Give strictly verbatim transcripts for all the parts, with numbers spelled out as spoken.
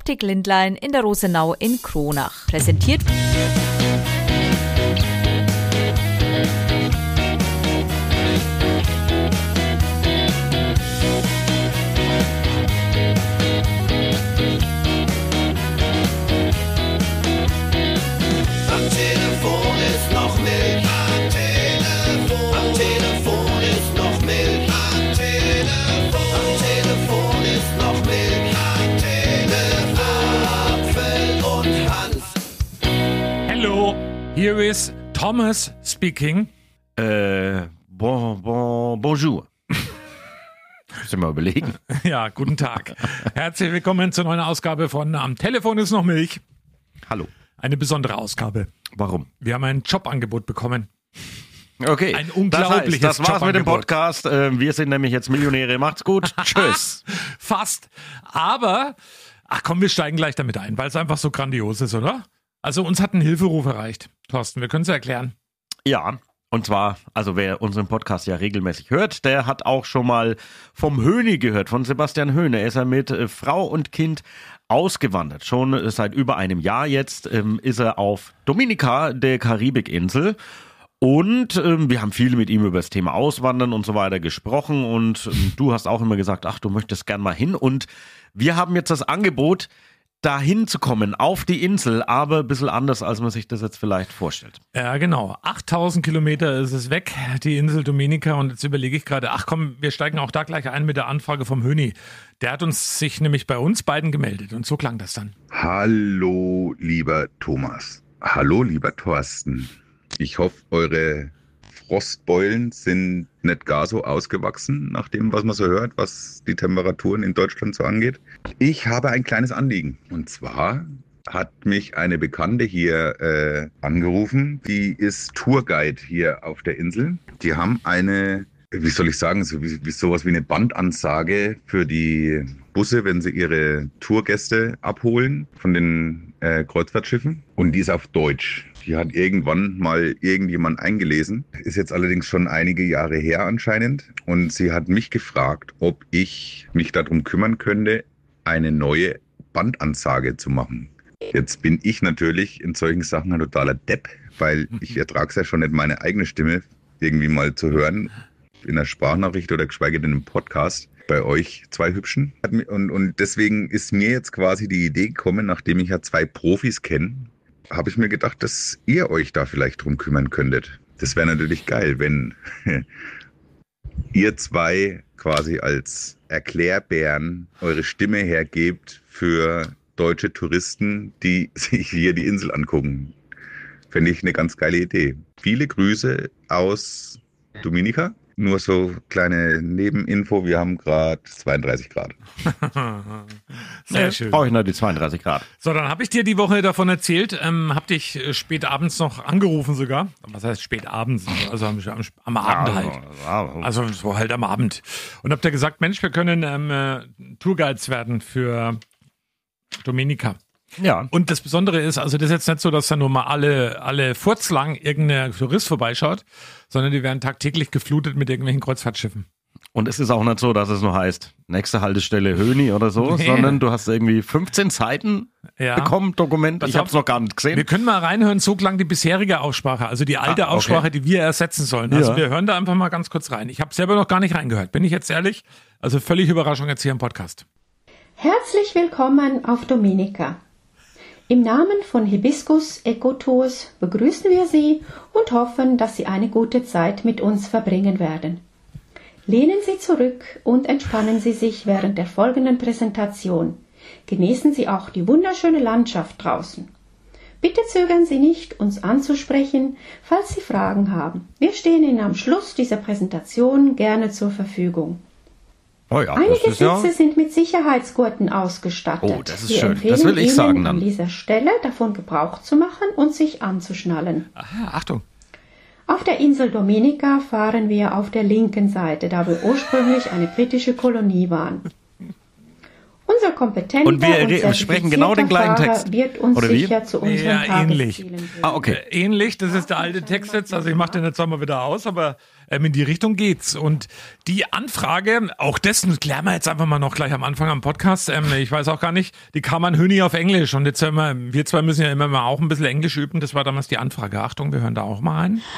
Optik Lindlein in der Rosenau in Kronach. Präsentiert Here is Thomas speaking. Äh, bon, bon, bonjour. Muss ich mal überlegen. Ja, guten Tag. Herzlich willkommen zur neuen Ausgabe von Am Telefon ist noch Milch. Hallo. Eine besondere Ausgabe. Warum? Wir haben ein Jobangebot bekommen. Okay. Ein unglaubliches Das, heißt, das war's Jobangebot. mit dem Podcast. Wir sind nämlich jetzt Millionäre. Macht's gut. Tschüss. Fast. Aber, ach komm, wir steigen gleich damit ein, weil es einfach so grandios ist, oder? Also uns hat ein Hilferuf erreicht. Thorsten, wir können es erklären. Ja, und zwar, also wer unseren Podcast ja regelmäßig hört, der hat auch schon mal vom Höhni gehört, von Sebastian Höhne. Er ist ja mit äh, Frau und Kind ausgewandert. Schon äh, seit über einem Jahr jetzt ähm, ist er auf Dominica, der Karibikinsel. Und ähm, wir haben viel mit ihm über das Thema Auswandern und so weiter gesprochen. Und ähm, du hast auch immer gesagt, ach, du möchtest gern mal hin. Und wir haben jetzt das Angebot, dahin zu kommen, auf die Insel, aber ein bisschen anders, als man sich das jetzt vielleicht vorstellt. Ja, genau. achttausend Kilometer ist es weg, die Insel Dominica. Und jetzt überlege ich gerade, ach komm, wir steigen auch da gleich ein mit der Anfrage vom Höhni. Der hat uns sich nämlich bei uns beiden gemeldet. Und so klang das dann. Hallo, lieber Thomas. Hallo, lieber Thorsten. Ich hoffe, eure Frostbeulen sind nicht gar so ausgewachsen, nach dem, was man so hört, was die Temperaturen in Deutschland so angeht. Ich habe ein kleines Anliegen. Und zwar hat mich eine Bekannte hier äh, angerufen. Die ist Tourguide hier auf der Insel. Die haben eine, wie soll ich sagen, so wie, wie sowas wie eine Bandansage für die Busse, wenn sie ihre Tourgäste abholen von den äh, Kreuzfahrtschiffen. Und die ist auf Deutsch. Die hat irgendwann mal irgendjemand eingelesen. Ist jetzt allerdings schon einige Jahre her anscheinend. Und sie hat mich gefragt, ob ich mich darum kümmern könnte, eine neue Bandansage zu machen. Jetzt bin ich natürlich in solchen Sachen ein totaler Depp, weil ich ertrage es ja schon nicht, meine eigene Stimme irgendwie mal zu hören in einer Sprachnachricht oder geschweige denn im Podcast bei euch zwei Hübschen. Und, und deswegen ist mir jetzt quasi die Idee gekommen, nachdem ich ja zwei Profis kenne, habe ich mir gedacht, dass ihr euch da vielleicht drum kümmern könntet. Das wäre natürlich geil, wenn ihr zwei quasi als Erklärbären eure Stimme hergebt für deutsche Touristen, die sich hier die Insel angucken. Fände ich eine ganz geile Idee. Viele Grüße aus Dominica. Nur so kleine Nebeninfo, wir haben gerade zweiunddreißig Grad. Sehr ja, schön. Brauche ich nur die zweiunddreißig Grad. So, dann habe ich dir die Woche davon erzählt, ähm, hab dich spät abends noch angerufen sogar. Was heißt spät abends? Also am, am, am Abend Ja, halt. ja. Also so halt am Abend. Und hab dir gesagt, Mensch, wir können ähm, äh, Tourguides werden für Dominica. Ja. Und das Besondere ist, also das ist jetzt nicht so, dass da nur mal alle, alle furzlang irgendein Tourist vorbeischaut, sondern die werden tagtäglich geflutet mit irgendwelchen Kreuzfahrtschiffen. Und es ist auch nicht so, dass es nur heißt, nächste Haltestelle Höhni oder so, Nee. sondern du hast irgendwie fünfzehn Seiten Ja. bekommen, Dokument. Pass Ich habe es auf. noch gar nicht gesehen. Wir können mal reinhören, so klang die bisherige Aussprache, also die alte Ah, okay. Aussprache, die wir ersetzen sollen. Also Ja. wir hören da einfach mal ganz kurz rein. Ich habe selber noch gar nicht reingehört, bin ich jetzt ehrlich? Also völlig Überraschung jetzt hier im Podcast. Herzlich willkommen auf Dominica. Im Namen von Hibiscus Ecotours begrüßen wir Sie und hoffen, dass Sie eine gute Zeit mit uns verbringen werden. Lehnen Sie zurück und entspannen Sie sich während der folgenden Präsentation. Genießen Sie auch die wunderschöne Landschaft draußen. Bitte zögern Sie nicht, uns anzusprechen, falls Sie Fragen haben. Wir stehen Ihnen am Schluss dieser Präsentation gerne zur Verfügung. Oh ja, Einige das ist ja, Sitze sind mit Sicherheitsgurten ausgestattet. Oh, das ist Wir schön. empfehlen Das will ich Ihnen sagen dann. an dieser Stelle davon Gebrauch zu machen und sich anzuschnallen. Aha, Achtung. Auf der Insel Dominica fahren wir auf der linken Seite, da wir ursprünglich eine britische Kolonie waren. Unser kompetenter Und wir und re- sprechen genau den gleichen Fahrer Text. wird uns Oder wie? sicher zu unseren Ja, ähnlich. Tageszielen bringen. Ah, okay. Äh, ähnlich, das ist der alte Text jetzt, also ich mache den jetzt auch mal wieder aus, aber Ähm, in die Richtung geht's. Und die Anfrage, auch das klären wir jetzt einfach mal noch gleich am Anfang am Podcast. Ähm, ich weiß auch gar nicht, die kam an Höni auf Englisch. Und jetzt hören wir, wir zwei müssen ja immer mal auch ein bisschen Englisch üben. Das war damals die Anfrage. Achtung, wir hören da auch mal rein.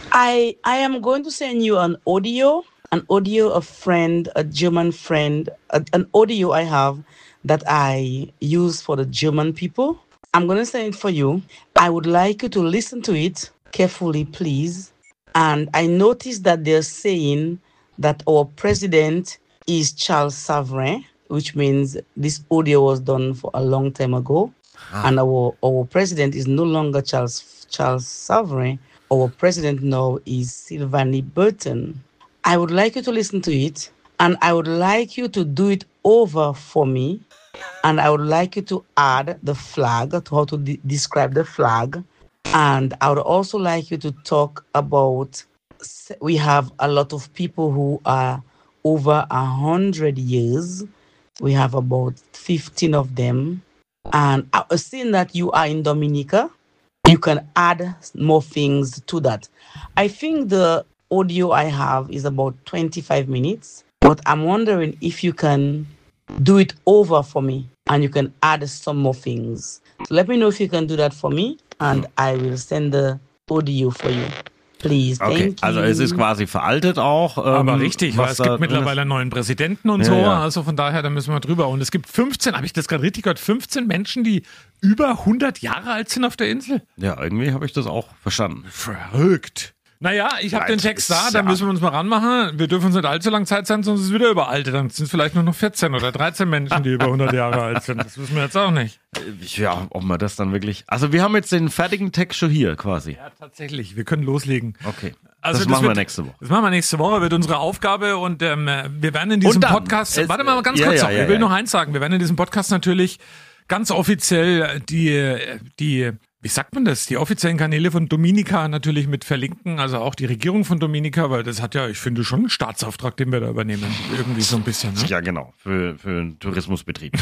I I am going to send you an audio, an audio of friend, a German friend, a, an audio I have that I use for the German people. I'm going to send it for you. I would like you to listen to it carefully, please. And I noticed that they're saying that our president is Charles Savrin, which means this audio was done for a long time ago. Ah. And our, our president is no longer Charles Charles Savrin. Our president now is Sylvanie Burton. I would like you to listen to it, and I would like you to do it over for me, and I would like you to add the flag, to how to de- describe the flag, and I would also like you to talk about, we have a lot of people who are over a hundred years. We have about fifteen of them, and uh, seeing that you are in Dominica, you can add more things to that. I think the audio I have is about twenty-five minutes, but I'm wondering if you can do it over for me and you can add some more things. So let me know if you can do that for me and I will send the audio for you. Please, thank okay, you. also es ist quasi veraltet auch. Ähm, Aber richtig, weil es gibt mittlerweile einen neuen Präsidenten und ja, so, ja. also von daher, da müssen wir drüber. Und es gibt fünfzehn, habe ich das gerade richtig gehört, fünfzehn Menschen, die über hundert Jahre alt sind auf der Insel. Ja, irgendwie habe ich das auch verstanden. Verrückt. Naja, ich habe den Text da, da ja. müssen wir uns mal ranmachen. Wir dürfen uns nicht allzu lange Zeit sein, sonst ist es wieder überaltet. Dann sind es vielleicht nur noch vierzehn oder dreizehn Menschen, die über hundert Jahre alt sind. Das wissen wir jetzt auch nicht. Ja, ob man das dann wirklich... Also wir haben jetzt den fertigen Text schon hier quasi. Ja, tatsächlich. Wir können loslegen. Okay, Also das, das machen wird, wir nächste Woche. Das machen wir nächste Woche, wird unsere Aufgabe und ähm, wir werden in diesem dann, Podcast... es, warte mal ganz ja, kurz ja, noch, ja, ich will ja. noch eins sagen. Wir werden in diesem Podcast natürlich ganz offiziell die... die wie sagt man das, die offiziellen Kanäle von Dominica natürlich mit verlinken, also auch die Regierung von Dominica, weil das hat ja, ich finde, schon einen Staatsauftrag, den wir da übernehmen, irgendwie so ein bisschen. Ne? Ja, genau, für, für einen Tourismusbetrieb.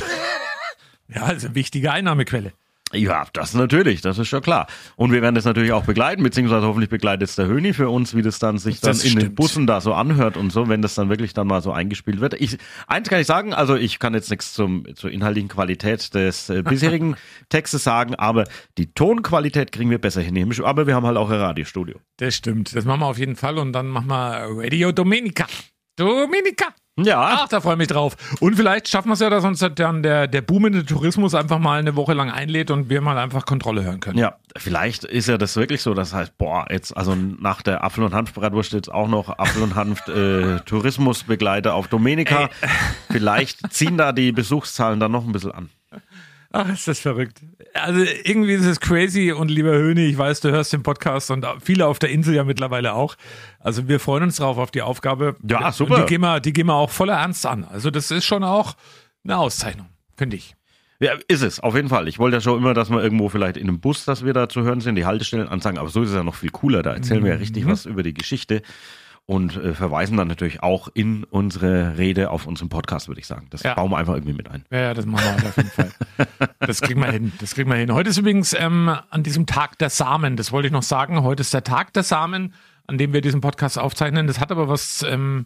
Ja, also eine wichtige Einnahmequelle. Ja, das natürlich, das ist schon klar. Und wir werden das natürlich auch begleiten, beziehungsweise hoffentlich begleitet es der Höni für uns, wie das dann sich dann Das in den stimmt. Bussen da so anhört und so, wenn das dann wirklich dann mal so eingespielt wird. Ich, eins kann ich sagen, also ich kann jetzt nichts zum, zur inhaltlichen Qualität des äh, bisherigen Textes sagen, aber die Tonqualität kriegen wir besser hin. Aber wir haben halt auch ein Radiostudio. Das stimmt, das machen wir auf jeden Fall und dann machen wir Radio Dominica. Dominica! Ja. Ach, da freue ich mich drauf. Und vielleicht schaffen wir es ja, dass uns dann der, der boomende Tourismus einfach mal eine Woche lang einlädt und wir mal einfach Kontrolle hören können. Ja, vielleicht ist ja das wirklich so, das heißt, boah, jetzt, also nach der Apfel- und Hanfbratwurst jetzt auch noch Apfel- und Hanf äh, Tourismusbegleiter auf Dominica. Ey. Vielleicht ziehen da die Besuchszahlen dann noch ein bisschen an. Ach, ist das verrückt. Also irgendwie ist es crazy und lieber Höni, ich weiß, du hörst den Podcast und viele auf der Insel ja mittlerweile auch. Also wir freuen uns drauf auf die Aufgabe. Ja, super. Und die gehen wir, die gehen wir auch voller Ernst an. Also das ist schon auch eine Auszeichnung, finde ich. Ja, ist es, auf jeden Fall. Ich wollte ja schon immer, dass wir irgendwo vielleicht in einem Bus, dass wir da zu hören sind, die Haltestellen ansagen, aber so ist es ja noch viel cooler. Da erzählen Mhm. wir ja richtig was über die Geschichte und äh, verweisen dann natürlich auch in unsere Rede auf unserem Podcast, würde ich sagen. Das Ja. bauen wir einfach irgendwie mit ein. Ja, ja, das machen wir auf jeden Fall. Das kriegen wir hin. Das kriegen wir hin. Heute ist übrigens ähm, an diesem Tag der Samen. Das wollte ich noch sagen. Heute ist der Tag der Samen, an dem wir diesen Podcast aufzeichnen. Das hat aber was ähm,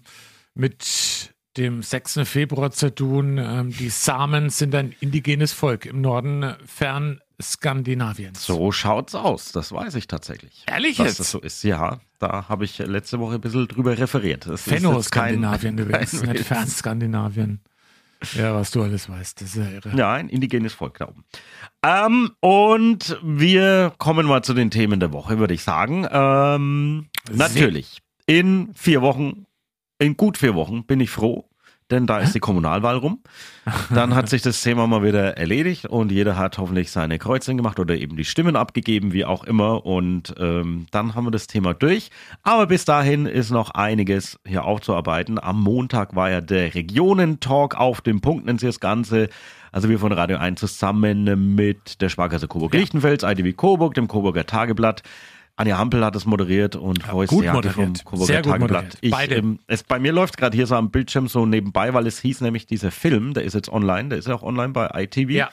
mit dem sechsten Februar zu tun. Ähm, die Samen sind ein indigenes Volk im Norden fern Skandinaviens. So schaut's aus, das weiß ich tatsächlich. Ehrlich dass jetzt? das so ist, ja. Da habe ich letzte Woche ein bisschen drüber referiert. Das ist jetzt kein- Fenno-Skandinavien übrigens, kein nicht Witz. Fern-Skandinavien. Ja, was du alles weißt, das ist ja irre. Ja, ein indigenes Volk da oben. Ähm, und wir kommen mal zu den Themen der Woche, würde ich sagen. Ähm, natürlich, in vier Wochen, in gut vier Wochen bin ich froh, denn da ist die Kommunalwahl rum. Dann hat sich das Thema mal wieder erledigt und jeder hat hoffentlich seine Kreuzchen gemacht oder eben die Stimmen abgegeben, wie auch immer. Und ähm, dann haben wir das Thema durch. Aber bis dahin ist noch einiges hier aufzuarbeiten. Am Montag war ja der Regionentalk auf dem Punkt, nennt sich das Ganze. Also wir von Radio eins zusammen mit der Sparkasse Coburg-Lichtenfels, I D W Coburg, dem Coburger Tageblatt. Anja Hampel hat es moderiert und Ja, Royce gut Jacke vom moderiert. Coburger Sehr gut Tageblatt. moderiert. Ich, Beide. ähm, es, bei mir läuft gerade hier so am Bildschirm so nebenbei, weil es hieß nämlich dieser Film, der ist jetzt online, der ist ja auch online bei I T V. Ja.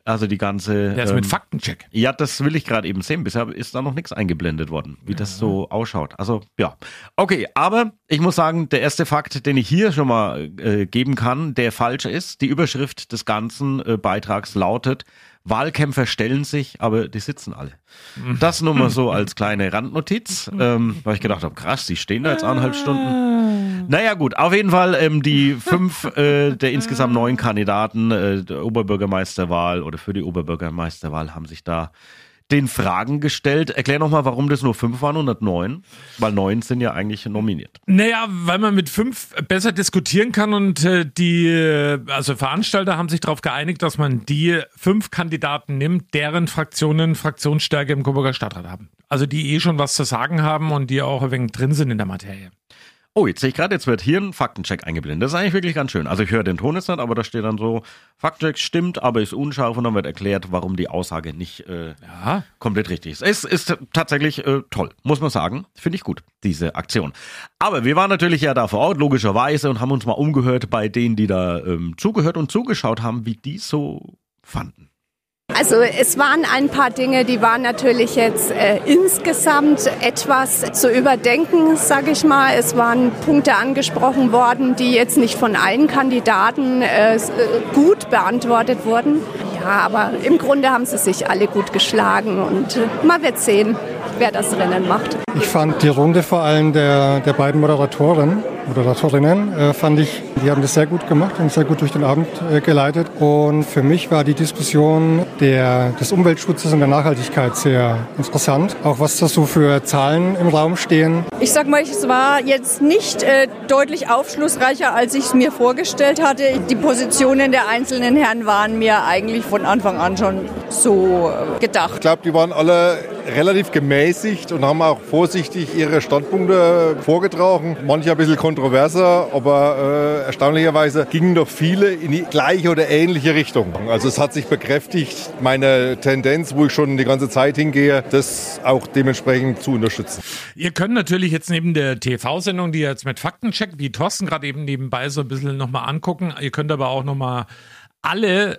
Also die ganze... Der ist ähm, mit Faktencheck. Ja, das will ich gerade eben sehen. Bisher ist da noch nichts eingeblendet worden, wie ja. das so ausschaut. Also, ja. Okay, aber ich muss sagen, der erste Fakt, den ich hier schon mal äh, geben kann, der falsch ist. Die Überschrift des ganzen äh, Beitrags lautet: Wahlkämpfer stellen sich, aber die sitzen alle. Das nur mal so als kleine Randnotiz, ähm, weil ich gedacht habe, krass, die stehen da jetzt eineinhalb Stunden. Naja gut, auf jeden Fall ähm, die fünf äh, der insgesamt neun Kandidaten äh, der Oberbürgermeisterwahl oder für die Oberbürgermeisterwahl haben sich da den Fragen gestellt. Erklär nochmal, warum das nur fünf waren und nicht neun, weil neun sind ja eigentlich nominiert. Naja, weil man mit fünf besser diskutieren kann und äh, die, also Veranstalter haben sich darauf geeinigt, dass man die fünf Kandidaten nimmt, deren Fraktionen Fraktionsstärke im Coburger Stadtrat haben. Also die eh schon was zu sagen haben und die auch ein wenig drin sind in der Materie. Oh, jetzt sehe ich gerade, jetzt wird hier ein Faktencheck eingeblendet. Das ist eigentlich wirklich ganz schön. Also ich höre den Ton jetzt nicht, aber da steht dann so, Faktencheck stimmt, aber ist unscharf und dann wird erklärt, warum die Aussage nicht äh, ja. komplett richtig ist. Es ist tatsächlich äh, toll, muss man sagen. Finde ich gut, diese Aktion. Aber wir waren natürlich ja da vor Ort, logischerweise, und haben uns mal umgehört bei denen, die da ähm, zugehört und zugeschaut haben, wie die so fanden. Also es waren ein paar Dinge, die waren natürlich jetzt äh, insgesamt etwas zu überdenken, sage ich mal. Es waren Punkte angesprochen worden, die jetzt nicht von allen Kandidaten äh, gut beantwortet wurden. Ja, aber im Grunde haben sie sich alle gut geschlagen und äh, man wird sehen, wer das Rennen macht. Ich fand die Runde vor allem der, der beiden Moderatoren, Moderatorinnen, äh, fand ich, die haben das sehr gut gemacht und sehr gut durch den Abend äh, geleitet. Und für mich war die Diskussion der, des Umweltschutzes und der Nachhaltigkeit sehr interessant. Auch was da so für Zahlen im Raum stehen. Ich sag mal, es war jetzt nicht äh, deutlich aufschlussreicher, als ich es mir vorgestellt hatte. Die Positionen der einzelnen Herren waren mir eigentlich von Anfang an schon so äh, gedacht. Ich glaube, die waren alle relativ gemäßigt und haben auch vorsichtig ihre Standpunkte vorgetragen. Manche ein bisschen kontroverser, aber äh, erstaunlicherweise gingen doch viele in die gleiche oder ähnliche Richtung. Also es hat sich bekräftigt, meine Tendenz, wo ich schon die ganze Zeit hingehe, das auch dementsprechend zu unterstützen. Ihr könnt natürlich jetzt neben der T V-Sendung, die jetzt mit Faktencheck, wie Thorsten gerade eben nebenbei so ein bisschen nochmal angucken, ihr könnt aber auch nochmal alle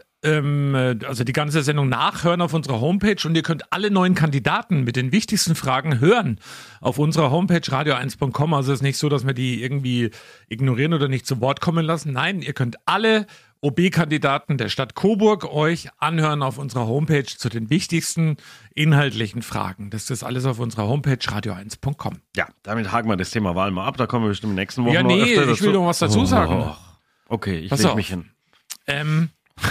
also die ganze Sendung nachhören auf unserer Homepage und ihr könnt alle neuen Kandidaten mit den wichtigsten Fragen hören auf unserer Homepage radio eins punkt com. Also es ist nicht so, dass wir die irgendwie ignorieren oder nicht zu Wort kommen lassen. Nein, ihr könnt alle O B-Kandidaten der Stadt Coburg euch anhören auf unserer Homepage zu den wichtigsten inhaltlichen Fragen. Das ist alles auf unserer Homepage radio eins punkt com. Ja, damit haken wir das Thema Wahl mal ab. Da kommen wir bestimmt in den nächsten Wochen ja, nee, noch öfter ich will noch was dazu sagen. Oh, okay, ich Pass leg auf. mich hin. Ähm,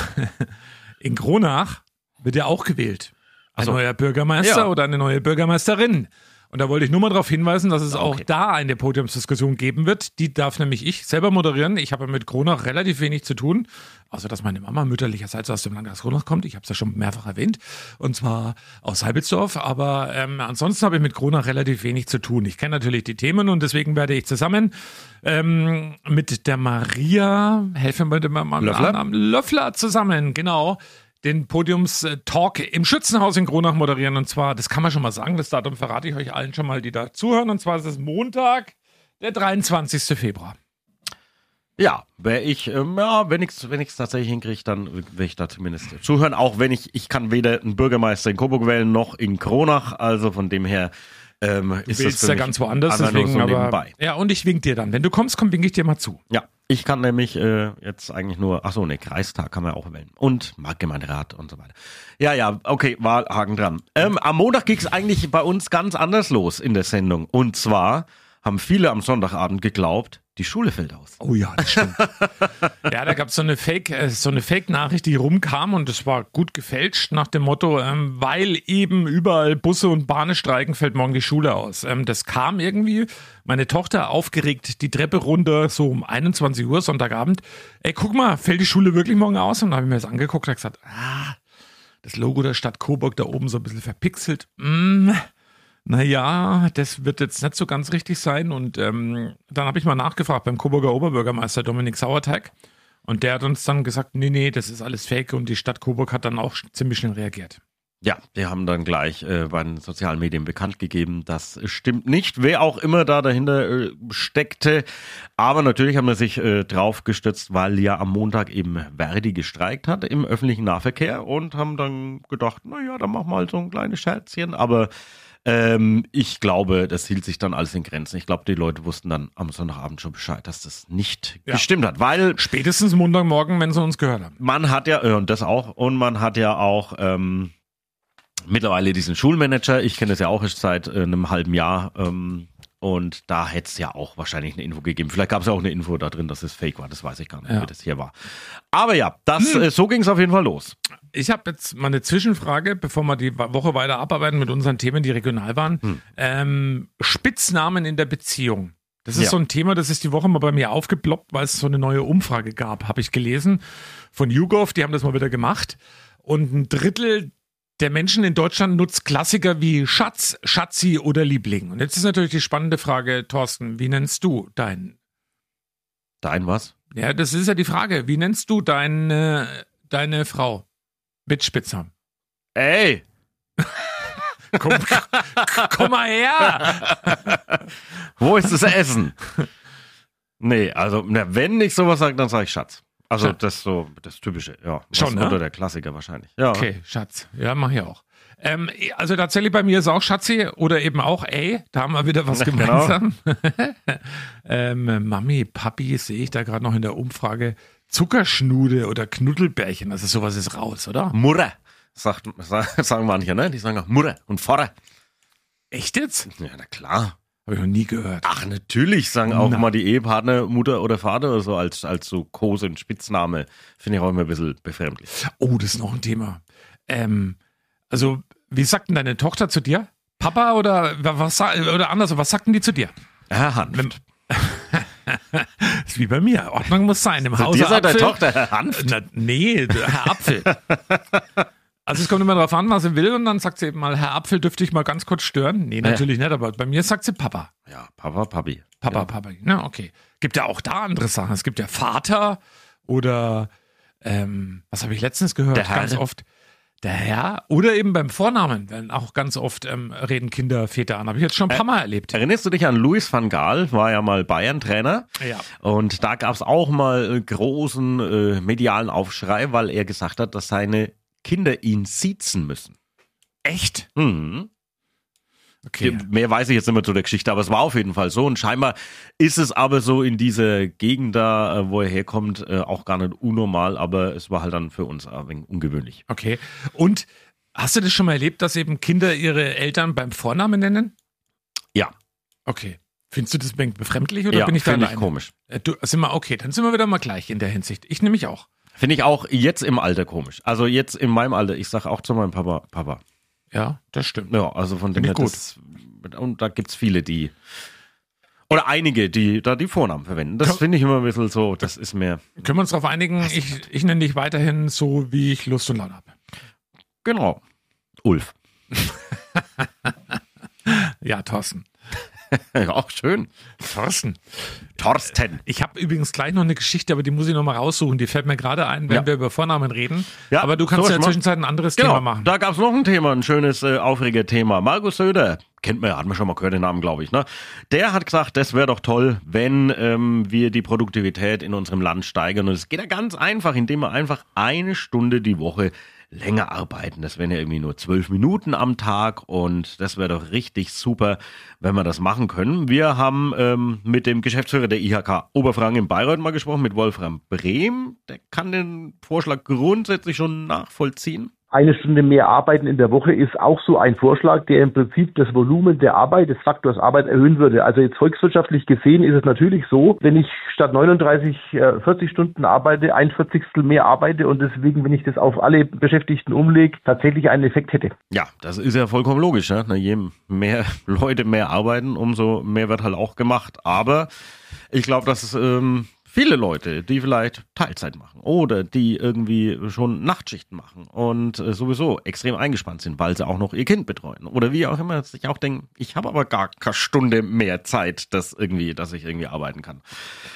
in Kronach wird ja auch gewählt. Ein so. neuer Bürgermeister ja. oder eine neue Bürgermeisterin. Und da wollte ich nur mal darauf hinweisen, dass es okay. auch da eine Podiumsdiskussion geben wird. Die darf nämlich ich selber moderieren. Ich habe mit Kronach relativ wenig zu tun. Also, dass meine Mama mütterlicherseits aus dem Landkreis Kronach kommt. Ich habe es ja schon mehrfach erwähnt. Und zwar aus Halbelsdorf. Aber ähm, ansonsten habe ich mit Kronach relativ wenig zu tun. Ich kenne natürlich die Themen und deswegen werde ich zusammen ähm, mit der Maria, helfen wir dem Löffler? Löffler zusammen, genau, den Podiumstalk im Schützenhaus in Kronach moderieren. Und zwar, das kann man schon mal sagen, das Datum verrate ich euch allen schon mal, die da zuhören. Und zwar ist es Montag, der dreiundzwanzigsten Februar. Ja, wär ich, ähm, ja, wenn ich es wenn ich's tatsächlich hinkriege, dann will ich da zumindest zuhören. Auch wenn ich, ich kann weder einen Bürgermeister in Coburg wählen, noch in Kronach. Also von dem her ähm, ist das für ja mich ganz woanders. Deswegen, so aber, nebenbei. Ja, und ich wink dir dann. Wenn du kommst, komm, wink ich dir mal zu. Ja. Ich kann nämlich äh, jetzt eigentlich nur, ach so, ne, Kreistag kann man auch wählen. Und Marktgemeinderat und so weiter. Ja, ja, okay, war Haken dran. Ähm, am Montag ging es eigentlich bei uns ganz anders los in der Sendung. Und zwar haben viele am Sonntagabend geglaubt, die Schule fällt aus. Oh ja, das stimmt. Ja, da gab es so eine Fake, so eine Fake-Nachricht, die rumkam und das war gut gefälscht nach dem Motto, ähm, weil eben überall Busse und Bahnen streiken, fällt morgen die Schule aus. Ähm, das kam irgendwie, meine Tochter aufgeregt die Treppe runter, so um einundzwanzig Uhr Sonntagabend. Ey, guck mal, fällt die Schule wirklich morgen aus? Und dann habe ich mir das angeguckt und gesagt, ah, das Logo der Stadt Coburg da oben so ein bisschen verpixelt. Mm. Naja, das wird jetzt nicht so ganz richtig sein. Und ähm, dann habe ich mal nachgefragt beim Coburger Oberbürgermeister Dominik Sauerteig. Und der hat uns dann gesagt, nee, nee, das ist alles Fake. Und die Stadt Coburg hat dann auch ziemlich schnell reagiert. Ja, die haben dann gleich äh, bei den sozialen Medien bekannt gegeben, das stimmt nicht, wer auch immer da dahinter äh, steckte. Aber natürlich haben wir sich äh, drauf gestützt, weil ja am Montag eben Verdi gestreikt hat im öffentlichen Nahverkehr und haben dann gedacht, naja, dann machen wir halt so ein kleines Scherzchen. Aber ähm, ich glaube, das hielt sich dann alles in Grenzen. Ich glaube, die Leute wussten dann am Sonntagabend schon Bescheid, dass das nicht ja. gestimmt hat. Weil spätestens Montagmorgen, wenn sie uns gehört haben. Man hat ja, äh, und das auch, und man hat ja auch... Ähm, mittlerweile diesen Schulmanager, ich kenne das ja auch erst seit äh, einem halben Jahr ähm, und da hätte es ja auch wahrscheinlich eine Info gegeben. Vielleicht gab es ja auch eine Info da drin, dass es fake war, das weiß ich gar nicht, ja. wie das hier war. Aber ja, das, hm. äh, so ging es auf jeden Fall los. Ich habe jetzt mal eine Zwischenfrage, bevor wir die Woche weiter abarbeiten mit unseren Themen, die regional waren. Hm. Ähm, Spitznamen in der Beziehung. Das ist ja. so ein Thema, das ist die Woche mal bei mir aufgeploppt, weil es so eine neue Umfrage gab, habe ich gelesen, von YouGov, die haben das mal wieder gemacht und ein Drittel der Menschen in Deutschland nutzt Klassiker wie Schatz, Schatzi oder Liebling. Und jetzt ist natürlich die spannende Frage, Thorsten, wie nennst du deinen? Dein was? Ja, das ist ja die Frage. Wie nennst du deine, deine Frau mit Spitznamen? Ey! komm, komm mal her! Wo ist das Essen? Nee, also na, wenn ich sowas sage, dann sage ich Schatz. Also Schatz. Das ist so das Typische, ja. Schon, ne? Oder der Klassiker wahrscheinlich. Ja. Okay, Schatz. Ja, mach ich auch. Ähm, also tatsächlich bei mir ist auch Schatzi oder eben auch ey, da haben wir wieder was gemeinsam. Genau. ähm, Mami, Papi sehe ich da gerade noch in der Umfrage. Zuckerschnude oder Knuddelbärchen, also sowas ist raus, oder? Murre, sagt, sagen manche, ne? Die sagen auch Murre und Pfarrer. Echt jetzt? Ja, na klar. Habe ich noch nie gehört. Ach, natürlich sagen auch Na. mal die Ehepartner Mutter oder Vater oder so als, als so Kose und Spitzname. Finde ich auch immer ein bisschen befremdlich. Oh, das ist noch ein Thema. Ähm, also, wie sagt denn deine Tochter zu dir? Papa oder was oder anders, was sagt denn die zu dir? Herr Hanft. Das ist wie bei mir. Ordnung muss sein. Im Hause dir sagt deine Tochter Herr Hanft? Na, nee, Herr Apfel. Also es kommt immer darauf an, was sie will und dann sagt sie eben mal, Herr Apfel, dürfte ich mal ganz kurz stören? Nee, natürlich ja. nicht, aber bei mir sagt sie Papa. Ja, Papa, Papi. Papa, ja. Papi. Na, okay. Gibt ja auch da andere Sachen. Es gibt ja Vater oder ähm, was habe ich letztens gehört? Der Herr. Ganz oft der Herr oder eben beim Vornamen, wenn auch ganz oft ähm, reden Kinder Väter an. Habe ich jetzt schon ein paar Mal erlebt. Erinnerst du dich an Louis van Gaal? War ja mal Bayern-Trainer. Ja. Und da gab es auch mal großen äh, medialen Aufschrei, weil er gesagt hat, dass seine Kinder ihn siezen müssen. Echt? Mhm. Okay. Mehr weiß ich jetzt nicht mehr zu der Geschichte, aber es war auf jeden Fall so. Und scheinbar ist es aber so in dieser Gegend da, wo er herkommt, auch gar nicht unnormal, aber es war halt dann für uns ein wenig ungewöhnlich. Okay. Und hast du das schon mal erlebt, dass eben Kinder ihre Eltern beim Vornamen nennen? Ja. Okay. Findest du das ein wenig befremdlich oder ja, bin ich da alleine? Ich komisch. Du, sind wir, okay, dann sind wir wieder mal gleich in der Hinsicht. Ich nämlich auch. Finde ich auch jetzt im Alter komisch. Also jetzt in meinem Alter, ich sage auch zu meinem Papa, Papa. Ja, das stimmt. Ja, also von dem her, gut. Das, und da gibt es viele, die, oder einige, die da die Vornamen verwenden. Das finde ich immer ein bisschen so, das ist mehr. Können wir uns darauf einigen, ich, ich nenne dich weiterhin so, wie ich Lust und Laune habe. Genau. Ulf. Ja, Thorsten. Ja, auch schön. Thorsten. Thorsten. Ich habe übrigens gleich noch eine Geschichte, aber die muss ich noch mal raussuchen. Die fällt mir gerade ein, wenn ja. wir über Vornamen reden. Ja, aber du kannst so ja in der Zwischenzeit ein anderes genau, Thema machen. Da gab es noch ein Thema, ein schönes, äh, Aufreger-Thema. Markus Söder, kennt man ja, hat man schon mal gehört, den Namen, glaube ich. Ne? Der hat gesagt, das wäre doch toll, wenn ähm, wir die Produktivität in unserem Land steigern. Und es geht ja ganz einfach, indem wir einfach eine Stunde die Woche länger arbeiten. Das wären ja irgendwie nur zwölf Minuten am Tag und das wäre doch richtig super, wenn wir das machen können. Wir haben ähm, mit dem Geschäftsführer der I H K Oberfranken in Bayreuth mal gesprochen, mit Wolfram Brehm. Der kann den Vorschlag grundsätzlich schon nachvollziehen. Eine Stunde mehr Arbeiten in der Woche ist auch so ein Vorschlag, der im Prinzip das Volumen der Arbeit, des Faktors Arbeit erhöhen würde. Also jetzt volkswirtschaftlich gesehen ist es natürlich so, wenn ich statt neununddreißig, vierzig Stunden arbeite, ein Vierzigstel mehr arbeite und deswegen, wenn ich das auf alle Beschäftigten umlege, tatsächlich einen Effekt hätte. Ja, das ist ja vollkommen logisch. Ne? Je mehr Leute mehr arbeiten, umso mehr wird halt auch gemacht. Aber ich glaube, dass es ähm, viele Leute, die vielleicht Teilzeit machen oder die irgendwie schon Nachtschichten machen und äh, sowieso extrem eingespannt sind, weil sie auch noch ihr Kind betreuen oder wie auch immer, sich auch denken, ich habe aber gar keine Stunde mehr Zeit, dass irgendwie, dass ich irgendwie arbeiten kann.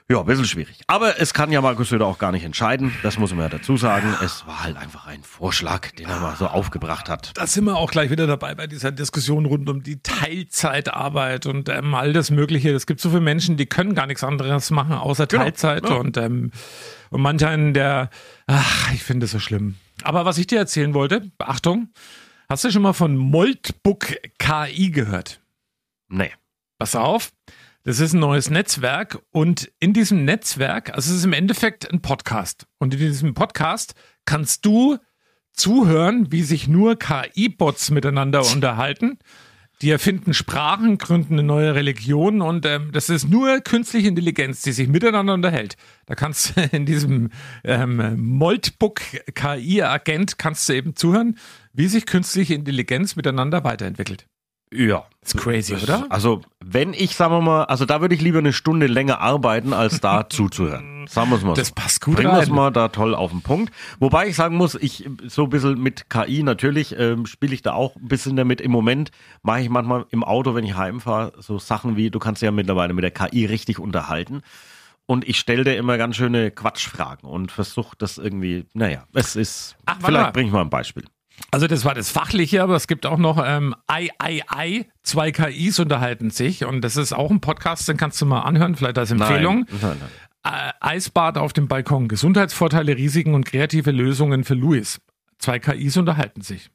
Ja, ein bisschen schwierig. Aber es kann ja Markus Söder auch gar nicht entscheiden. Das muss man ja dazu sagen. Es war halt einfach ein Vorschlag, den er mal so aufgebracht hat. Da sind wir auch gleich wieder dabei bei dieser Diskussion rund um die Teilzeitarbeit und ähm, all das Mögliche. Es gibt so viele Menschen, die können gar nichts anderes machen, außer Genau. Teilzeit. Ja. Und, ähm, und manch einen, der, ach, ich finde es so schlimm. Aber was ich dir erzählen wollte, Achtung, hast du schon mal von Moltbook K I gehört? Nee. Pass auf. Das ist ein neues Netzwerk und in diesem Netzwerk, also es ist im Endeffekt ein Podcast. Und in diesem Podcast kannst du zuhören, wie sich nur K I-Bots miteinander unterhalten. Die erfinden Sprachen, gründen eine neue Religion und ähm, das ist nur künstliche Intelligenz, die sich miteinander unterhält. Da kannst du in diesem ähm, Moltbook K I-Agent kannst du eben zuhören, wie sich künstliche Intelligenz miteinander weiterentwickelt. Ja. Ist crazy, Das, oder? Also, wenn ich, sagen wir mal, also da würde ich lieber eine Stunde länger arbeiten, als da zuzuhören. Sagen wir es mal so. Das passt gut Bringen wir es rein. mal da toll auf den Punkt. Wobei ich sagen muss, ich so ein bisschen mit K I natürlich ähm, spiele ich da auch ein bisschen damit. Im Moment mache ich manchmal im Auto, wenn ich heimfahre, so Sachen wie, du kannst ja mittlerweile mit der K I richtig unterhalten. Und ich stelle dir immer ganz schöne Quatschfragen und versuche das irgendwie, naja, es ist, Ach, warte mal. vielleicht bringe ich mal ein Beispiel. Also das war das Fachliche, aber es gibt auch noch ähm, I I I, zwei K Is unterhalten sich und das ist auch ein Podcast, den kannst du mal anhören, vielleicht als Empfehlung. Nein, nein, nein. Äh, Eisbad auf dem Balkon, Gesundheitsvorteile, Risiken und kreative Lösungen für Louis. Zwei K Is unterhalten sich.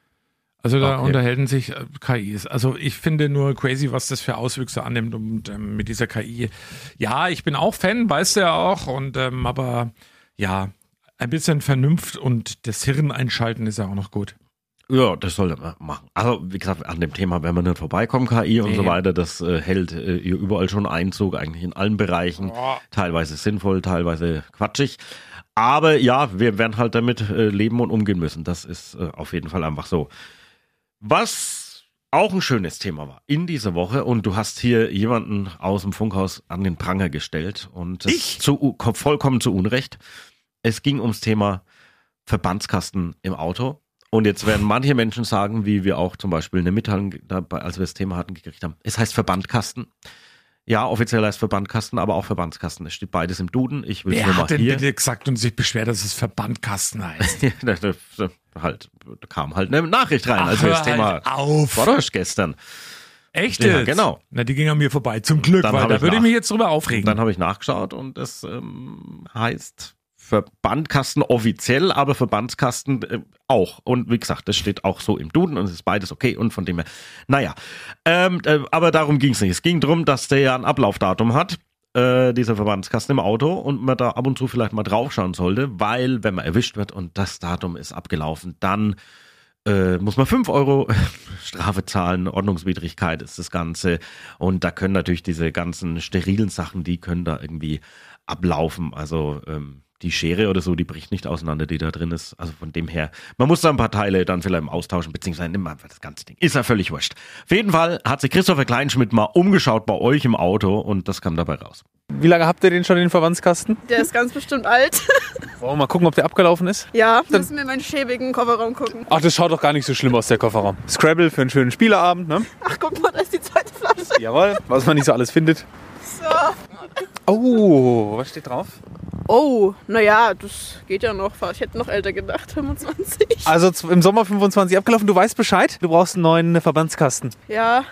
Also da Okay. unterhalten sich äh, K Is. Also ich finde nur crazy, was das für Auswüchse annimmt und ähm, mit dieser K I. Ja, ich bin auch Fan, weißt du ja auch, und ähm, aber ja, ein bisschen Vernunft und das Hirn einschalten ist ja auch noch gut. Ja, das soll er machen. Also, wie gesagt, an dem Thema werden wir nicht vorbeikommen, K I und Nee. so weiter. Das äh, hält äh, hier überall schon Einzug, eigentlich in allen Bereichen. Teilweise sinnvoll, teilweise quatschig. Aber ja, wir werden halt damit äh, leben und umgehen müssen. Das ist äh, auf jeden Fall einfach so. Was auch ein schönes Thema war in dieser Woche, und du hast hier jemanden aus dem Funkhaus an den Pranger gestellt und das Ich? Zu, vollkommen zu Unrecht. Es ging ums Thema Verbandskasten im Auto. Und jetzt werden manche Menschen sagen, wie wir auch zum Beispiel eine Mitteilung, dabei, als wir das Thema hatten, gekriegt haben. Es heißt Verbandkasten. Ja, offiziell heißt Verbandkasten, aber auch Verbandskasten. Es steht beides im Duden. Ich will es Wer nur mal hat denn hier. bitte gesagt und sich beschwert, dass es Verbandkasten heißt? Ja, da, da, da, halt, da kam halt eine Nachricht rein, Ach, als wir das hör Thema halt auf. war doch gestern. Echt Ja, jetzt? genau. Na, die ging an mir vorbei. Zum Glück, Dann weil hab da ich würde ich nach- mich jetzt drüber aufregen. Dann habe ich nachgeschaut und es ähm, heißt Verbandkasten offiziell, aber Verbandskasten äh, auch. Und wie gesagt, das steht auch so im Duden und es ist beides okay und von dem her, naja. Ähm, äh, aber darum ging es nicht. Es ging darum, dass der ja ein Ablaufdatum hat, äh, dieser Verbandskasten im Auto, und man da ab und zu vielleicht mal draufschauen sollte, weil wenn man erwischt wird und das Datum ist abgelaufen, dann äh, muss man fünf Euro Strafe zahlen, Ordnungswidrigkeit ist das Ganze, und da können natürlich diese ganzen sterilen Sachen, die können da irgendwie ablaufen, also ähm, die Schere oder so, die bricht nicht auseinander, die da drin ist. Also von dem her, man muss da ein paar Teile dann vielleicht austauschen, beziehungsweise nimmt man einfach das ganze Ding. Ist ja völlig wurscht. Auf jeden Fall hat sich Christopher Kleinschmidt mal umgeschaut bei euch im Auto und das kam dabei raus. Wie lange habt ihr den schon, den Verbandskasten? Der ist ganz bestimmt alt. Wollen wir mal gucken, ob der abgelaufen ist? Ja, müssen wir in meinen schäbigen Kofferraum gucken. Ach, das schaut doch gar nicht so schlimm aus, der Kofferraum. Scrabble für einen schönen Spieleabend, ne? Ach, guck mal, da ist die zweite Flasche. Jawohl, was man nicht so alles findet. So. Oh, was steht drauf? Oh, naja, das geht ja noch. Ich hätte noch älter gedacht, fünfundzwanzig. Also z- im Sommer fünfundzwanzig abgelaufen, du weißt Bescheid? Du brauchst einen neuen Verbandskasten. Ja,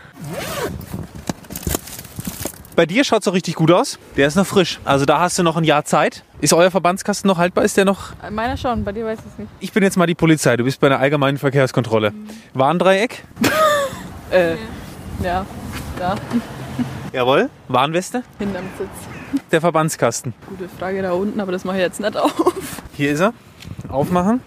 Bei dir schaut es doch richtig gut aus. Der ist noch frisch. Also da hast du noch ein Jahr Zeit. Ist euer Verbandskasten noch haltbar? Ist der noch? meiner schon, bei dir weiß ich es nicht. Ich bin jetzt mal die Polizei. Du bist bei einer allgemeinen Verkehrskontrolle. Warndreieck? Äh, ja, da, Jawohl. Warnweste? hinterm Sitz. Der Verbandskasten. Gute Frage da unten, aber das mache ich jetzt nicht auf. Hier ist er. Aufmachen.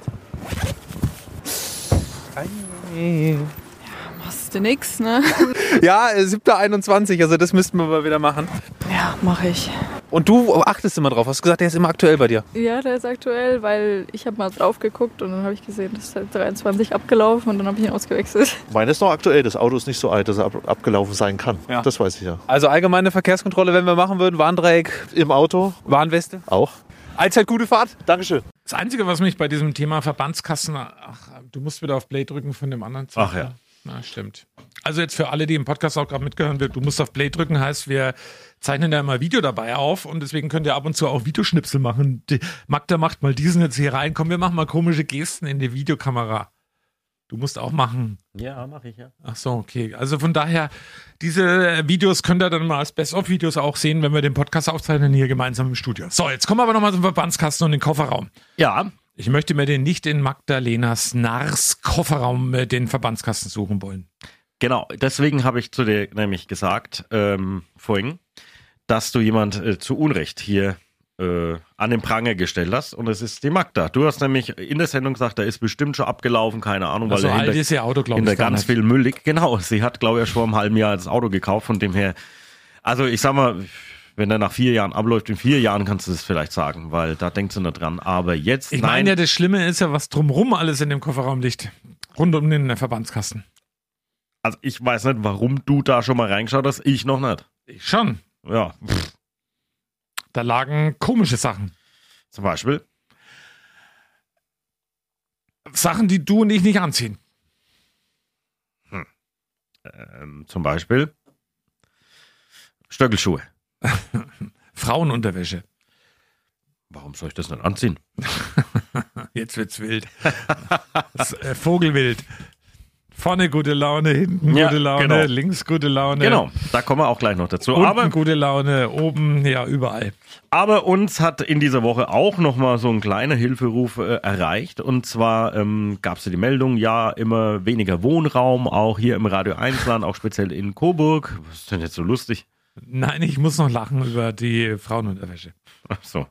Machst du nix, ne? Ja, siebter einundzwanzig, also das müssten wir mal wieder machen. Ja, mache ich. Und du achtest immer drauf. Hast du gesagt, der ist immer aktuell bei dir? Ja, der ist aktuell, weil ich habe mal drauf geguckt und dann habe ich gesehen, das ist halt dreiundzwanzig abgelaufen und dann habe ich ihn ausgewechselt. Meine ist noch aktuell. Das Auto ist nicht so alt, dass er ab, abgelaufen sein kann. Ja. Das weiß ich ja. Also allgemeine Verkehrskontrolle, wenn wir machen würden, Warndreieck, Im Auto Warnweste. auch. Allzeit gute Fahrt. Dankeschön. Das Einzige, was mich bei diesem Thema Verbandskasten, ach, du musst wieder auf Play drücken von dem anderen. Ach ja. Na, stimmt. Also jetzt für alle, die im Podcast auch gerade mitgehören, du musst auf Play drücken, heißt, wir zeichnen da immer Video dabei auf und deswegen könnt ihr ab und zu auch Videoschnipsel machen. Die Magda macht mal diesen jetzt hier rein. Komm, wir machen mal komische Gesten in die Videokamera. Du musst auch machen. Ja, mache ich, ja. Ach so, okay. Also von daher, diese Videos könnt ihr dann mal als Best-of-Videos auch sehen, wenn wir den Podcast aufzeichnen hier gemeinsam im Studio. So, jetzt kommen wir aber nochmal zum Verbandskasten und den Kofferraum. Ja. Ich möchte mir den nicht in Magdalenas Nars Kofferraum äh, den Verbandskasten suchen wollen. Genau, deswegen habe ich zu dir nämlich gesagt, ähm, vorhin, dass du jemand äh, zu Unrecht hier äh, an den Pranger gestellt hast und es ist die Magda. Du hast nämlich in der Sendung gesagt, der ist bestimmt schon abgelaufen, keine Ahnung, weil also er alt hinter, ist ihr Auto, glaube ich, hinter gar ganz nicht. viel Müll liegt. Genau, sie hat, glaube ich, schon vor einem halben Jahr das Auto gekauft, von dem her, also ich sag mal, wenn er nach vier Jahren abläuft, in vier Jahren kannst du das vielleicht sagen, weil da denkt sie nicht dran. Aber jetzt, Ich nein. meine ja, das Schlimme ist ja, was drumherum alles in dem Kofferraum liegt. Rund um den Verbandskasten. Also ich weiß nicht, warum du da schon mal reingeschaut hast, ich noch nicht. Ich schon. Ja. Pff. Da lagen komische Sachen. Zum Beispiel? Sachen, die du und ich nicht anziehen. Hm. Ähm, zum Beispiel Stöckelschuhe. Frauenunterwäsche. Warum soll ich das nicht anziehen? Jetzt wird's wild. Das, äh, Vogelwild. Vorne gute Laune, hinten Ja, gute Laune, genau. links gute Laune. Genau, da kommen wir auch gleich noch dazu. Unten Aber, gute Laune, oben, ja, überall. aber uns hat in dieser Woche auch nochmal so ein kleiner Hilferuf äh, erreicht. Und zwar ähm, gab es ja die Meldung, ja, immer weniger Wohnraum, auch hier im Radio Einsland, auch speziell in Coburg. Was ist denn jetzt so lustig? Nein, ich muss noch lachen über die Frauenunterwäsche. Ach so.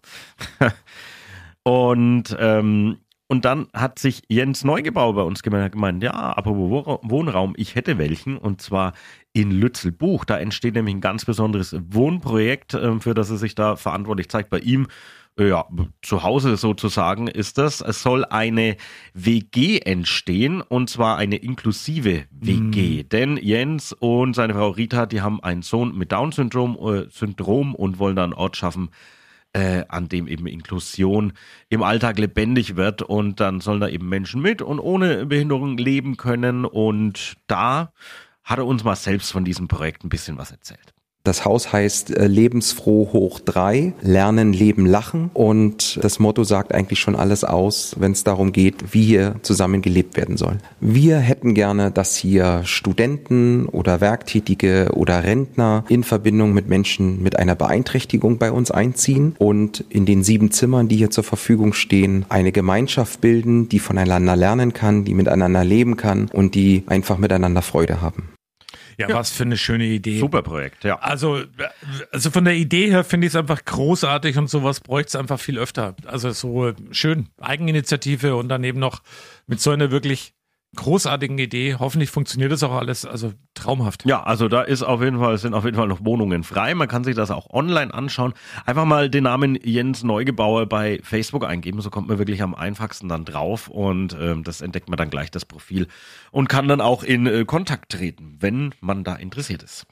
Und ähm, Und dann hat sich Jens Neugebauer bei uns gemeint, ja, apropos Wohnraum, ich hätte welchen, und zwar in Lützelbuch. Da entsteht nämlich ein ganz besonderes Wohnprojekt, für das er sich da verantwortlich zeigt. Bei ihm, ja, zu Hause sozusagen ist das. Es soll eine W G entstehen, und zwar eine inklusive W G. Mm. Denn Jens und seine Frau Rita, die haben einen Sohn mit Down-Syndrom äh, Syndrom und wollen da einen Ort schaffen, Äh, an dem eben Inklusion im Alltag lebendig wird, und dann sollen da eben Menschen mit und ohne Behinderung leben können, und da hat er uns mal selbst von diesem Projekt ein bisschen was erzählt. Das Haus heißt äh, Lebensfroh hoch drei, Lernen, Leben, Lachen, und das Motto sagt eigentlich schon alles aus, wenn es darum geht, wie hier zusammen gelebt werden soll. Wir hätten gerne, dass hier Studenten oder Werktätige oder Rentner in Verbindung mit Menschen mit einer Beeinträchtigung bei uns einziehen und in den sieben Zimmern, die hier zur Verfügung stehen, eine Gemeinschaft bilden, die voneinander lernen kann, die miteinander leben kann und die einfach miteinander Freude haben. Ja, ja, was für eine schöne Idee. Super Projekt, ja. Also, also von der Idee her finde ich es einfach großartig, und sowas bräuchte es einfach viel öfter. Also so schön, Eigeninitiative und dann eben noch mit so einer wirklich großartigen Idee. Hoffentlich funktioniert das auch alles, also traumhaft. Ja, also da ist auf jeden Fall, sind auf jeden Fall noch Wohnungen frei. Man kann sich das auch online anschauen. Einfach mal den Namen Jens Neugebauer bei Facebook eingeben, so kommt man wirklich am einfachsten dann drauf, und ähm, das entdeckt man dann gleich, das Profil, und kann dann auch in äh, Kontakt treten, wenn man da interessiert ist.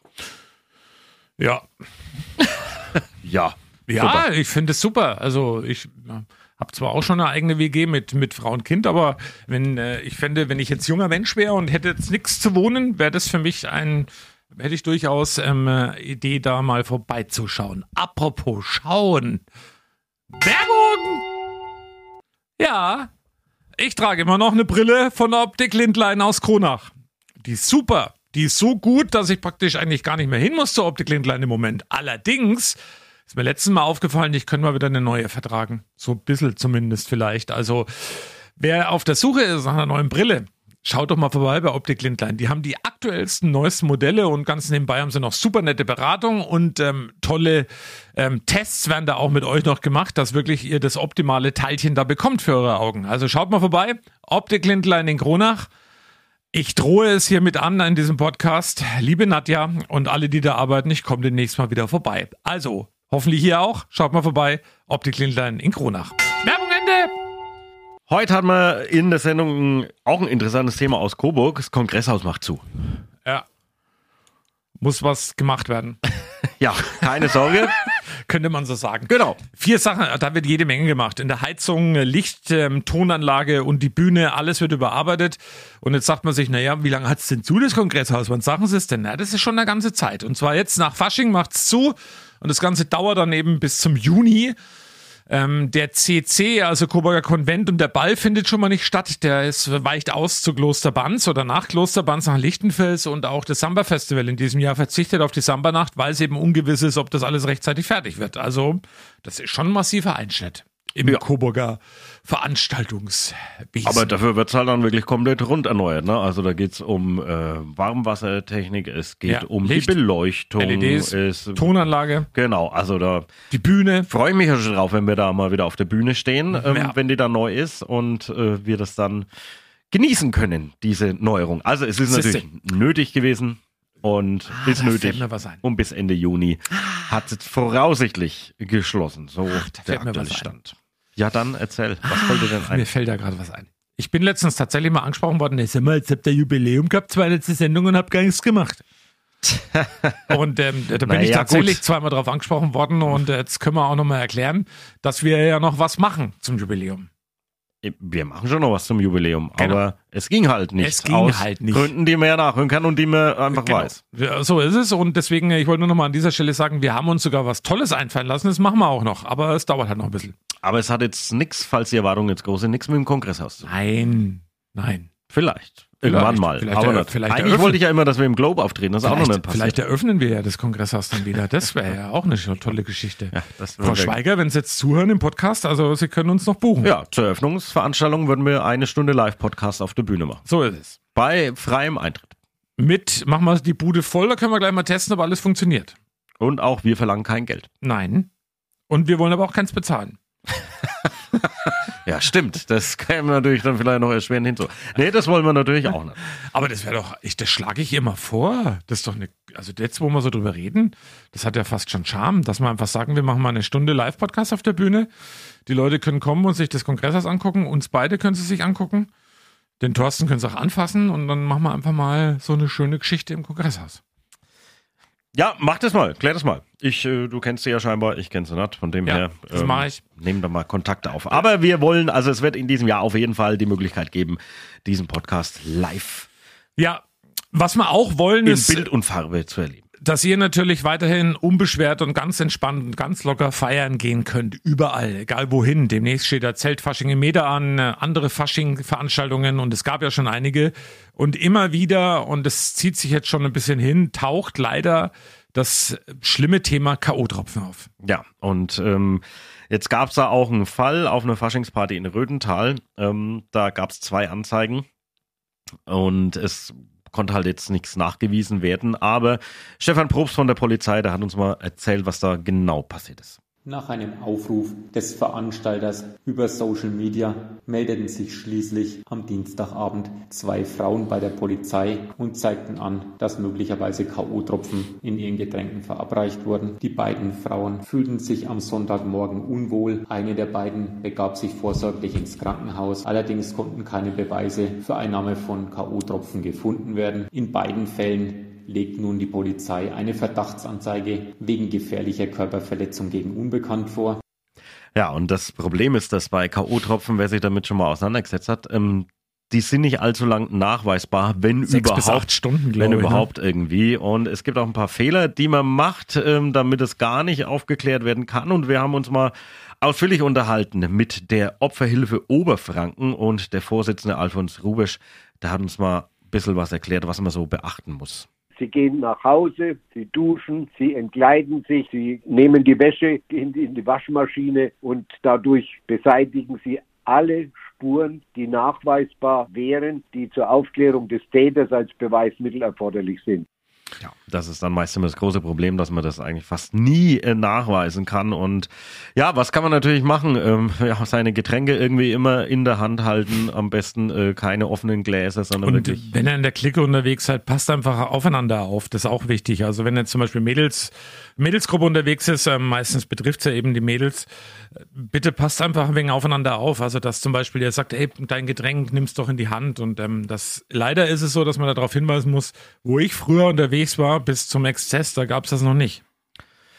Ja. ja. Ja, super. Ich finde es super. Also ich habe zwar auch schon eine eigene W G mit, mit Frau und Kind, aber wenn äh, ich fände, wenn ich jetzt junger Mensch wäre und hätte jetzt nichts zu wohnen, wäre das für mich ein, hätte ich durchaus ähm, Idee, da mal vorbeizuschauen. Apropos schauen. Werbung! Ja, ich trage immer noch eine Brille von der Optik Lindlein aus Kronach. Die ist super. Die ist so gut, dass ich praktisch eigentlich gar nicht mehr hin muss zur Optik Lindlein im Moment. Allerdings ist mir letztes Mal aufgefallen, ich könnte mal wieder eine neue vertragen. So ein bisschen zumindest vielleicht. Also wer auf der Suche ist nach einer neuen Brille, schaut doch mal vorbei bei Optik Lindlein. Die haben die aktuellsten, neuesten Modelle, und ganz nebenbei haben sie noch super nette Beratung und ähm, tolle ähm, Tests werden da auch mit euch noch gemacht, dass wirklich ihr das optimale Teilchen da bekommt für eure Augen. Also schaut mal vorbei. Optik Lindlein in Kronach. Ich drohe es hiermit an in diesem Podcast. Liebe Nadja und alle, die da arbeiten, ich komme demnächst mal wieder vorbei. Also, hoffentlich hier auch. Schaut mal vorbei. Optik Lindlein in Kronach. Werbung Ende! Heute hatten wir in der Sendung auch ein interessantes Thema aus Coburg. Das Kongresshaus macht zu. Ja. Muss was gemacht werden. Ja, keine Sorge. könnte man so sagen. Genau. Vier Sachen, da wird jede Menge gemacht. In der Heizung, Licht, ähm, Tonanlage und die Bühne, alles wird überarbeitet. Und jetzt sagt man sich, naja, wie lange hat es denn zu, das Kongresshaus? Wann sagen sie es denn? Na, das ist schon eine ganze Zeit. Und zwar jetzt nach Fasching macht es zu und das Ganze dauert dann eben bis zum Juni. Ähm, der C C, also Coburger Konvent und der Ball findet schon mal nicht statt. Der ist, weicht aus zu Klosterbanz oder nach Klosterbanz nach Lichtenfels und auch das Samba-Festival in diesem Jahr verzichtet auf die Samba-Nacht, weil es eben ungewiss ist, ob das alles rechtzeitig fertig wird. Also das ist schon ein massiver Einschnitt im ja. Coburger Veranstaltungswesen. Aber dafür wird es halt dann wirklich komplett rund erneuert. Ne? Also da geht es um äh, Warmwassertechnik, es geht ja, um Licht, die Beleuchtung. L E Ds, es, Tonanlage. Genau, also da die Bühne. Freue ich mich ja schon drauf, wenn wir da mal wieder auf der Bühne stehen, ähm, ja. wenn die da neu ist und äh, wir das dann genießen können, diese Neuerung. Also es ist Siehste. natürlich nötig gewesen. Und ah, ist nötig. Und bis Ende Juni hat es voraussichtlich geschlossen. So Ach, der aktuelle Stand. Ja, dann erzähl, was fällt dir denn ein? Mir fällt da gerade was ein. Ich bin letztens tatsächlich mal angesprochen worden, ich sag mal, jetzt habt ihr Jubiläum gehabt, zwei letzte Sendungen und hab gar nichts gemacht. Und ähm, da bin naja, ich tatsächlich gut. zweimal drauf angesprochen worden und jetzt können wir auch nochmal erklären, dass wir ja noch was machen zum Jubiläum. Wir machen schon noch was zum Jubiläum, genau. aber es ging halt nicht. Es ging aus halt nicht. Gründen, die man ja nachhören kann und die man einfach genau. weiß. Ja, so ist es und deswegen, ich wollte nur noch mal an dieser Stelle sagen, wir haben uns sogar was Tolles einfallen lassen, das machen wir auch noch, aber es dauert halt noch ein bisschen. Aber es hat jetzt nichts, falls die Erwartungen jetzt groß sind, nichts mit dem Kongresshaus zu tun. Nein, nein. Vielleicht. Irgendwann Vielleicht, mal. vielleicht aber er, nicht. vielleicht Eigentlich eröffnen. wollte ich ja immer, dass wir im Globe auftreten. Das ist auch noch nicht passiert. Vielleicht eröffnen wir ja das Kongresshaus dann wieder. Das wäre ja auch eine tolle Geschichte. Ja, das Frau Schweiger, wenn Sie jetzt zuhören im Podcast, also Sie können uns noch buchen. Ja, zur Eröffnungsveranstaltung würden wir eine Stunde Live-Podcast auf der Bühne machen. So ist es. Bei freiem Eintritt. Mit, machen wir die Bude voll, da können wir gleich mal testen, ob alles funktioniert. Und auch wir verlangen kein Geld. Nein. Und wir wollen aber auch keins bezahlen. Ja, stimmt. Das kann man natürlich dann vielleicht noch erschweren hinzu. Nee, das wollen wir natürlich auch nicht. Aber das wäre doch, ich, das schlage ich immer vor. Das ist doch eine, also jetzt, wo wir so drüber reden, das hat ja fast schon Charme, dass wir einfach sagen, wir machen mal eine Stunde Live-Podcast auf der Bühne. Die Leute können kommen und sich das Kongresshaus angucken. Uns beide können sie sich angucken. Den Thorsten können sie auch anfassen und dann machen wir einfach mal so eine schöne Geschichte im Kongresshaus. Ja, mach das mal, klär das mal. Ich, äh, du kennst sie ja scheinbar, ich kenne sie nicht. Von dem ja, her das ähm, mach ich. nehmen da mal Kontakte auf. Aber wir wollen, also es wird in diesem Jahr auf jeden Fall die Möglichkeit geben, diesen Podcast live ja, was wir auch wollen, in ist Bild und Farbe zu erleben. Dass ihr natürlich weiterhin unbeschwert und ganz entspannt und ganz locker feiern gehen könnt. Überall, egal wohin. Demnächst steht da Zeltfasching im Meter an, andere Fasching-Veranstaltungen und es gab ja schon einige. Und immer wieder, und es zieht sich jetzt schon ein bisschen hin, taucht leider das schlimme Thema K O-Tropfen auf. Ja, und ähm, jetzt gab es da auch einen Fall auf einer Faschingsparty in Rödental. Ähm, da gab es zwei Anzeigen und es konnte halt jetzt nichts nachgewiesen werden, aber Stefan Probst von der Polizei, der hat uns mal erzählt, was da genau passiert ist. Nach einem Aufruf des Veranstalters über Social Media meldeten sich schließlich am Dienstagabend zwei Frauen bei der Polizei und zeigten an, dass möglicherweise K O-Tropfen in ihren Getränken verabreicht wurden. Die beiden Frauen fühlten sich am Sonntagmorgen unwohl. Eine der beiden begab sich vorsorglich ins Krankenhaus. Allerdings konnten keine Beweise für Einnahme von K O-Tropfen gefunden werden. In beiden Fällen legt nun die Polizei eine Verdachtsanzeige wegen gefährlicher Körperverletzung gegen Unbekannt vor. Ja, und das Problem ist, dass bei K O-Tropfen, wer sich damit schon mal auseinandergesetzt hat, ähm, die sind nicht allzu lang nachweisbar, wenn Sechs überhaupt, bis acht Stunden, wenn ich, überhaupt ne? irgendwie. Und es gibt auch ein paar Fehler, die man macht, ähm, damit es gar nicht aufgeklärt werden kann. Und wir haben uns mal ausführlich unterhalten mit der Opferhilfe Oberfranken und der Vorsitzende Alfons Rubesch. Der hat uns mal ein bisschen was erklärt, was man so beachten muss. Sie gehen nach Hause, sie duschen, sie entkleiden sich, sie nehmen die Wäsche in die, in die Waschmaschine und dadurch beseitigen sie alle Spuren, die nachweisbar wären, die zur Aufklärung des Täters als Beweismittel erforderlich sind. Ja, das ist dann meist immer das große Problem, dass man das eigentlich fast nie äh, nachweisen kann. Und ja, was kann man natürlich machen? Ähm, ja, seine Getränke irgendwie immer in der Hand halten. Am besten äh, keine offenen Gläser, sondern und wirklich. Wenn er in der Clique unterwegs seid, passt einfach aufeinander auf. Das ist auch wichtig. Also wenn jetzt zum Beispiel Mädels, Mädelsgruppe unterwegs ist, äh, meistens betrifft es ja eben die Mädels, bitte passt einfach ein wenig aufeinander auf. Also dass zum Beispiel ihr sagt, ey, dein Getränk nimmst doch in die Hand. Und ähm, das leider ist es so, dass man darauf hinweisen muss, wo ich früher unterwegs war, bis zum Exzess, da gab es das noch nicht.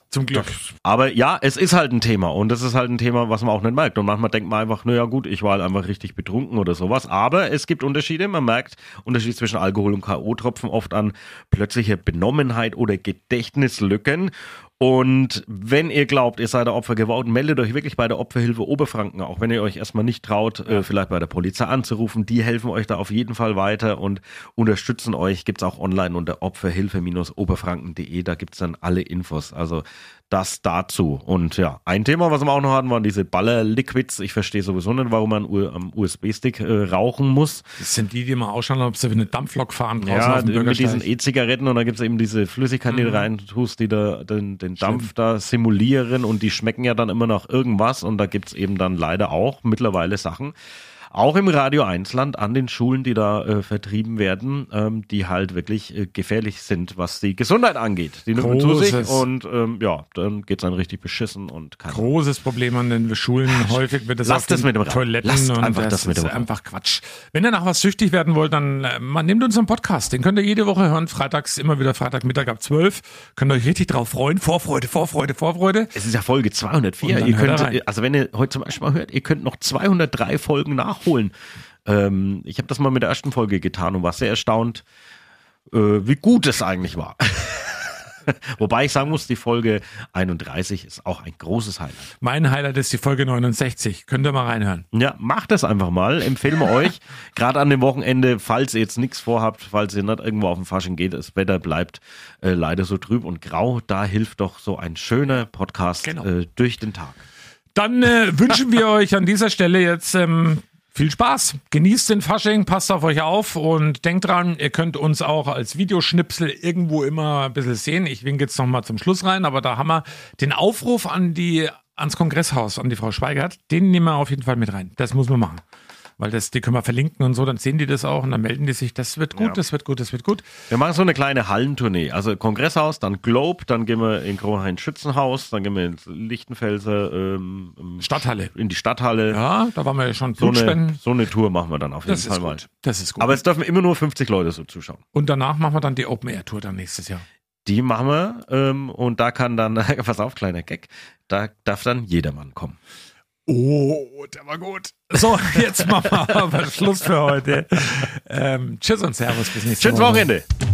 Zum Glück. Aber ja, es ist halt ein Thema und das ist halt ein Thema, was man auch nicht merkt. Und manchmal denkt man einfach, naja gut, ich war halt einfach richtig betrunken oder sowas. Aber es gibt Unterschiede. Man merkt Unterschied zwischen Alkohol und K O-Tropfen oft an plötzliche Benommenheit oder Gedächtnislücken. Und wenn ihr glaubt, ihr seid der Opfer geworden, meldet euch wirklich bei der Opferhilfe Oberfranken, auch wenn ihr euch erstmal nicht traut, äh, vielleicht bei der Polizei anzurufen. Die helfen euch da auf jeden Fall weiter und unterstützen euch. Gibt's auch online unter opferhilfe oberfranken punkt de, da gibt's dann alle Infos. Also das dazu. Und ja, ein Thema, was wir auch noch hatten, waren diese Baller-Liquids. Ich verstehe sowieso nicht, warum man am U S B-Stick äh, rauchen muss. Das sind die, die mal ausschauen, ob sie wie eine Dampflok fahren draußen ja, auf dem mit diesen Bürgersteig. E-Zigaretten und da gibt's eben diese Flüssigkeiten, die du rein tust, die da den, den Dampf da simulieren und die schmecken ja dann immer nach irgendwas und da gibt's eben dann leider auch mittlerweile Sachen, auch im Radio eins Land an den Schulen, die da äh, vertrieben werden, ähm, die halt wirklich äh, gefährlich sind, was die Gesundheit angeht. Die nimmt man zu sich und ähm, ja, dann geht's dann richtig beschissen und kann. Großes Problem an den Schulen. Häufig wird das Lasst auf das den mit dem Toiletten Lasst und einfach das, das mit dem ist einfach Quatsch. Wenn ihr nach was süchtig werden wollt, dann äh, man nehmt unseren Podcast. Den könnt ihr jede Woche hören. Freitags immer wieder Freitagmittag ab zwölf. Könnt ihr euch richtig drauf freuen. Vorfreude, Vorfreude, Vorfreude. Es ist ja Folge zweihundertvier. Ihr könnt, also wenn ihr heute zum Beispiel mal hört, ihr könnt noch zweihundertdrei Folgen nachholen. Ähm, ich habe das mal mit der ersten Folge getan und war sehr erstaunt, äh, wie gut es eigentlich war. Wobei ich sagen muss, die Folge einunddreißig ist auch ein großes Highlight. Mein Highlight ist die Folge neunundsechzig. Könnt ihr mal reinhören. Ja, macht das einfach mal. Empfehlen wir euch. Gerade an dem Wochenende, falls ihr jetzt nichts vorhabt, falls ihr nicht irgendwo auf den Fasching geht, das Wetter bleibt äh, leider so trüb und grau. Da hilft doch so ein schöner Podcast genau. äh, durch den Tag. Dann äh, wünschen wir euch an dieser Stelle jetzt ähm, viel Spaß. Genießt den Fasching, passt auf euch auf und denkt dran, ihr könnt uns auch als Videoschnipsel irgendwo immer ein bisschen sehen. Ich winke jetzt nochmal zum Schluss rein, aber da haben wir den Aufruf an die, ans Kongresshaus, an die Frau Schweigert. Den nehmen wir auf jeden Fall mit rein. Das muss man machen. Weil das, die können wir verlinken und so, dann sehen die das auch und dann melden die sich, das wird gut, ja. das wird gut, das wird gut. Wir machen so eine kleine Hallentournee, also Kongresshaus, dann Globe, dann gehen wir in Kronhain-Schützenhaus, dann gehen wir ins Lichtenfelser ähm, Stadthalle. In die Stadthalle. Ja, da waren wir ja schon so eine, so eine Tour machen wir dann auf jeden das Fall ist mal. Gut. Das ist gut. Aber es dürfen immer nur fünfzig Leute so zuschauen. Und danach machen wir dann die Open-Air-Tour dann nächstes Jahr. Die machen wir ähm, und da kann dann, pass auf, kleiner Gag, da darf dann jedermann kommen. Oh, der war gut. So, jetzt machen wir aber Schluss für heute. Ähm, tschüss und Servus, bis nächste Woche. Schönes Wochenende.